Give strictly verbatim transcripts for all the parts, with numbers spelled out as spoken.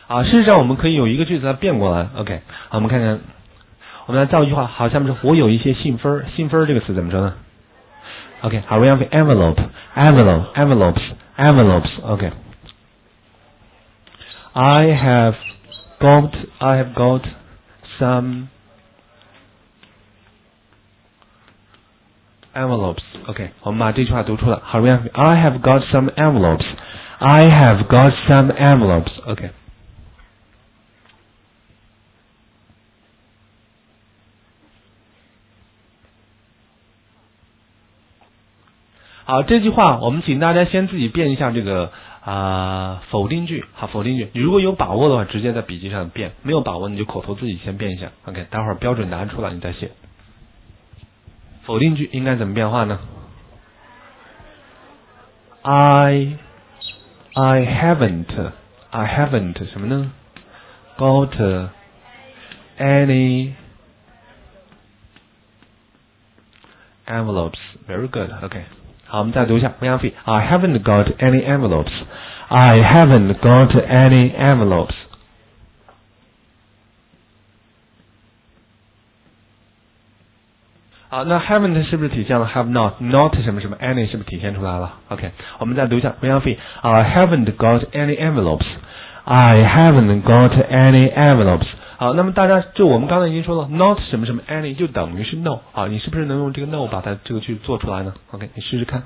啊，事实上我们可以有一个句子它变过来 OK 好，我们看看我们来造一句话好，下面是我有一些信封信封这个词怎么说呢 OK 好 we have envelope envelope envelopes envelopes OK I have got I have got some envelopes OK 我们把这句话读出来好 we have I have got some envelopes I have got some envelopes OK好，这句话我们请大家先自己变一下这个啊、呃、否定句，好，否定句。你如果有把握的话，直接在笔记上变；没有把握，你就口头自己先变一下。OK， 待会儿标准答案出来你再写。否定句应该怎么变化呢 ？I I haven't I haven't 什么呢 ？Got any envelopes. Very good. OK。好，我们再读一下。I haven't got any envelopes. I haven't got any envelopes. 好，那 haven't 是不是体现了 have not not 什么什么 any 是不是体现出来了 ？OK， 我们再读一下。I haven't got any envelopes. I haven't got any envelopes. 好，那么大家就我们刚才已经说了 not 什么什么 any 就等于是 no 啊，你是不是能用这个 no 把它这个句做出来呢 ？OK， 你试试看。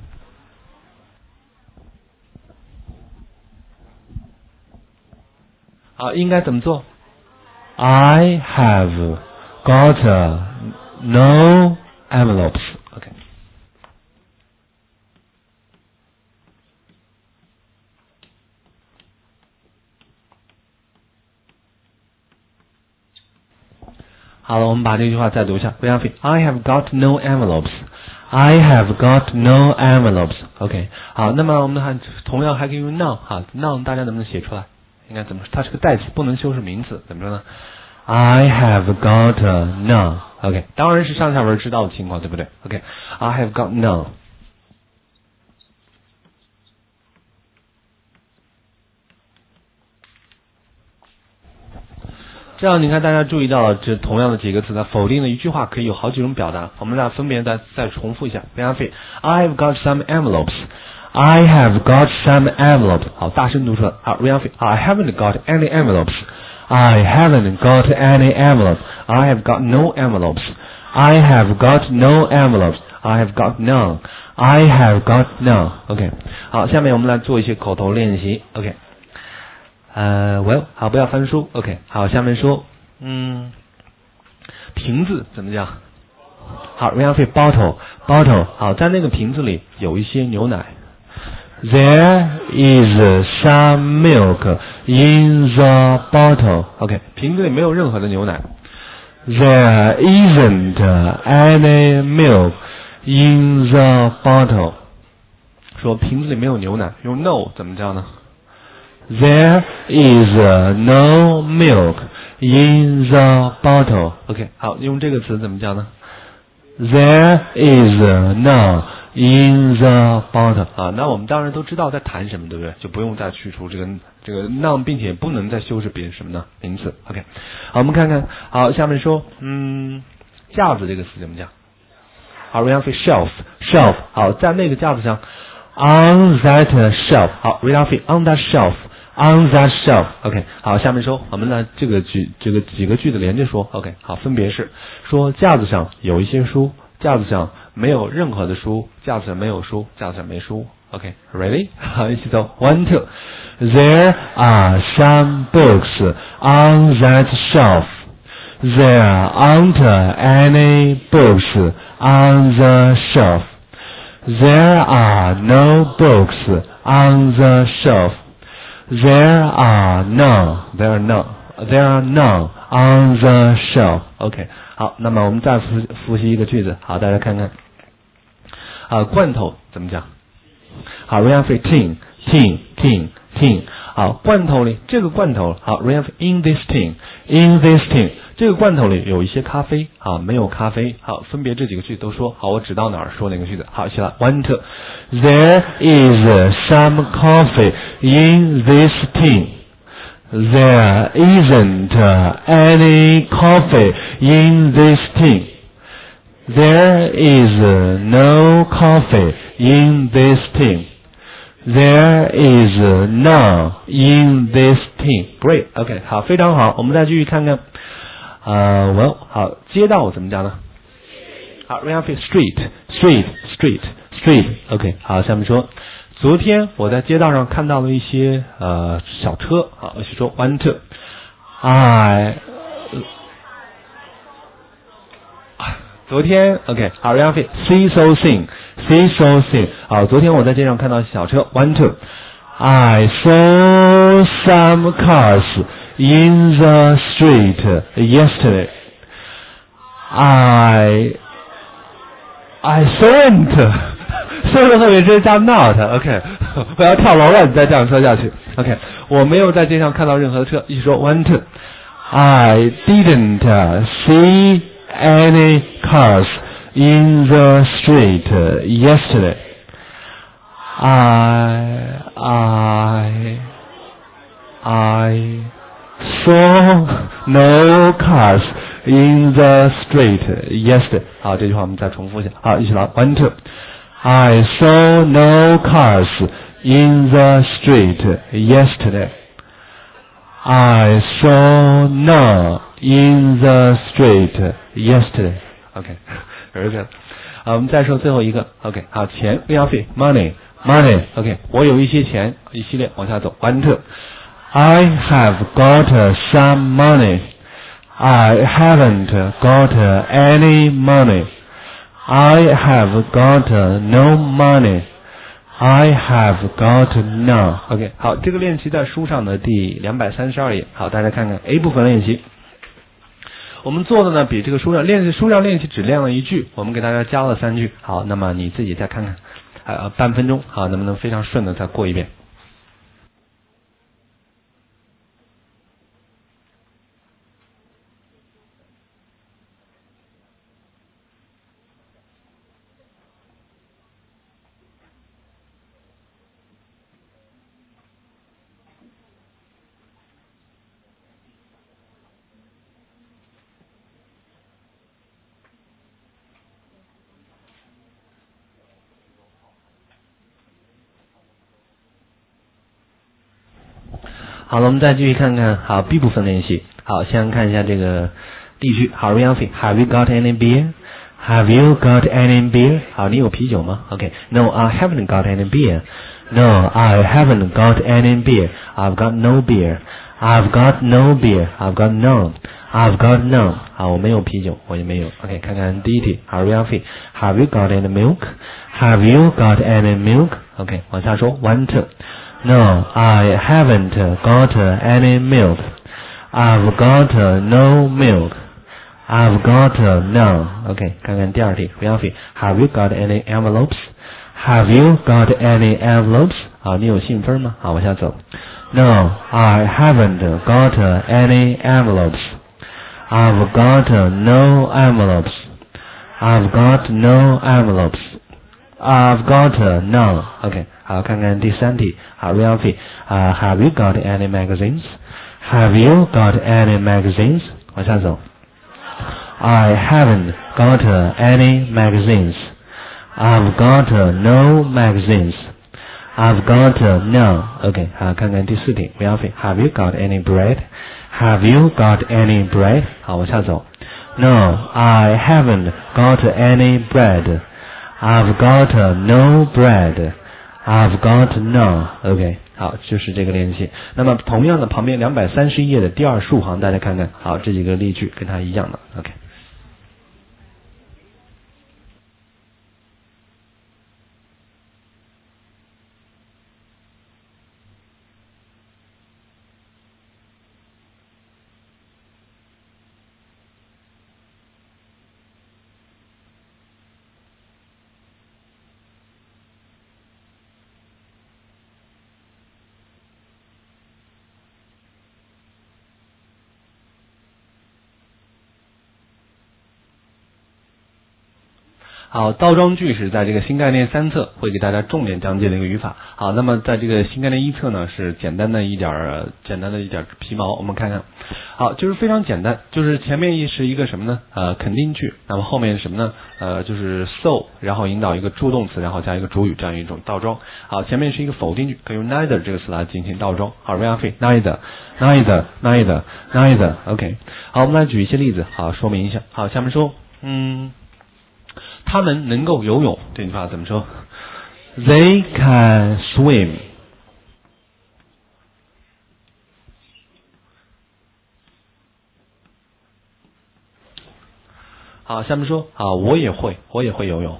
好，应该怎么做 ？I have got no envelopes. OK。好了，我们把这句话再读一下。I have got no envelopes. I have got no envelopes. OK， 好，那么我们还同样还可以用 now 哈 ，now 大家能不能写出来？应该怎么说？它是个代词，不能修饰名词，怎么说呢 ？I have got no. OK， 当然是上下文知道的情况，对不对 ？OK，I have got no. 这样你看大家注意到了这同样的几个词呢，否定的一句话可以有好几种表达，我们俩分别再再重复一下。I have got some envelopes. I have got some envelopes. 好，大声读出来。好 I haven't got any envelopes. I haven't got any envelopes. I have got no envelopes. I have got no envelopes. I have got none. I have got none. OK， 好，下面我们来做一些口头练习。OK。呃、uh, well 好，不要翻书 OK 好，下面说嗯瓶子怎么讲好 we have a bottle bottle 好，在那个瓶子里有一些牛奶 There is some milk in the bottle OK 瓶子里没有任何的牛奶 There isn't any milk in the bottle 说瓶子里没有牛奶用 no 怎么叫呢There is no milk in the bottle. OK， 好，用这个词怎么讲呢 ？There is no in the bottle. 啊，那我们当然都知道在谈什么，对不对？就不用再去除这个这个 no， 并且不能再修饰别什么呢？名词。OK， 好，我们看看，好，下面说，嗯，架子这个词怎么讲？好 ，we have a shelf shelf。好，在那个架子上 ，on that shelf。好 ，we have on that shelf。On that shelf, OK， 好，下面说，我们呢这个句这个几个句子连着说 ，OK， 好，分别是说架子上有一些书，架子上没有任何的书，架子上没有书，架子上没书 ，OK，ready？、Okay, 好，一起走 ，one two。There are some books on that shelf. There aren't any books on the shelf. There are no books on the shelf.There are none. There are none. There are none on the shelf. OK， 好，那么我们再复复习一个句子。好，大家看看。啊，罐头怎么讲？好 ，we have a tin, tin, tin, tin。好，罐头里这个罐头，好 ，we have in this tin, in this tin。这个罐头里有一些咖啡，啊，没有咖啡。好，分别这几个句子都说。好，我指到哪儿说哪个句子。好，起来 ，one two。There is some coffee in this tin. There isn't uh, any coffee in this tin. There is uh, no coffee in this tin. There is uh, none in this tin. Great. OK， 好，非常好。我们再继续看看。呃 ，well， 好，街道怎么讲呢？好 ，real street，street，street，street。OK， 好，下面说。昨天我在街道上看到了一些呃小车，好，我去说 one two。I 昨天 OK， 好 ，real fit see so thing see so thing。好，昨天我在街上看到小车 one two。I saw some cars in the street yesterday. I I saw it。说的特别是加 not，OK， 我要跳楼了，你再这样说下去 ，OK， 我没有在街上看到任何的车，一说 one two， I didn't see any cars in the street yesterday. I I I saw no cars in the street yesterday. 好，这句话我们再重复一下，好，一起来 one two。I saw no cars in the street yesterday. I saw none in the street yesterday. OK， very good。好，我们再说最后一个。OK， 好，钱不要费 money money。OK， 我有一些钱，一系列往下走。one two。I have got some money. I haven't got any money.I have got no money. I have got none. OK， 好，这个练习在书上的第两百三十二页。好，大家看看 A 部分练习。我们做的呢，比这个书上练习书上练习只练了一句，我们给大家加了三句。好，那么你自己再看看，呃，半分钟，好，能不能非常顺的再过一遍？好了，我们再继续看看。好 ，B 部分练习。好，先看一下这个例句。好 ，Ryan Have you got any beer? Have you got any beer? 好，你有啤酒吗 ？OK，No, I haven't got any beer. No, I haven't got any beer. I've got no beer. I've got no beer. I've got none. I've got none. 好，我没有啤酒，我也没有。OK， 看看第一题。好 ，Ryan Have you got any milk? Have you got any milk? OK， 往下说 one two。No, I haven't got any milk. I've got no milk. I've got none. OK， 看看第二题 Have you got any envelopes? Have you got any envelopes? 好，你有信封吗？好，往下走。No, I haven't got any envelopes. I've got no envelopes. I've got no envelopes. I've got none. OK， 好，看看第三题。好 ，Ralphie， uh, Have you got any magazines? Have you got any magazines? 往下走。I haven't got any magazines. I've got no magazines. I've got none. OK， 好，看看第四题 ，Ralphie， Have you got any bread? Have you got any bread? 好，往下走。No, I haven't got any bread. I've got no bread. I've got none. OK， 好，就是这个练习。那么同样的，旁边两百三十一页的第二竖行，大家看看，好，这几个例句跟它一样的。OK。 好，倒装句是在这个新概念三册会给大家重点讲解的一个语法。好，那么在这个新概念一册呢，是简单的一点儿简单的一点皮毛，我们看看。好，就是非常简单，就是前面一是一个什么呢？呃，肯定句，那么后面是什么呢？呃，就是 so， 然后引导一个助动词，然后加一个主语，这样一种倒装。好，前面是一个否定句，可以用 neither 这个词来进行倒装。好，非常费 neither neither neither neither OK。好，我们来举一些例子，好说明一下。好，下面说，嗯。他们能够游泳，这句话怎么说 ？They can swim。好，下面说啊，我也会，我也会游泳。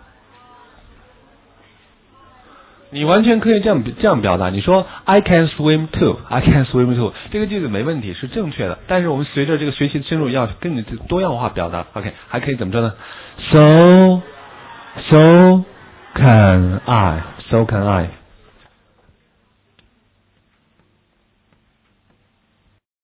你完全可以这样这样表达，你说 I can swim too, I can swim too， 这个句子没问题，是正确的。但是我们随着这个学习的深入，要更多样化表达。OK， 还可以怎么着呢 ？So, so can I, so can I。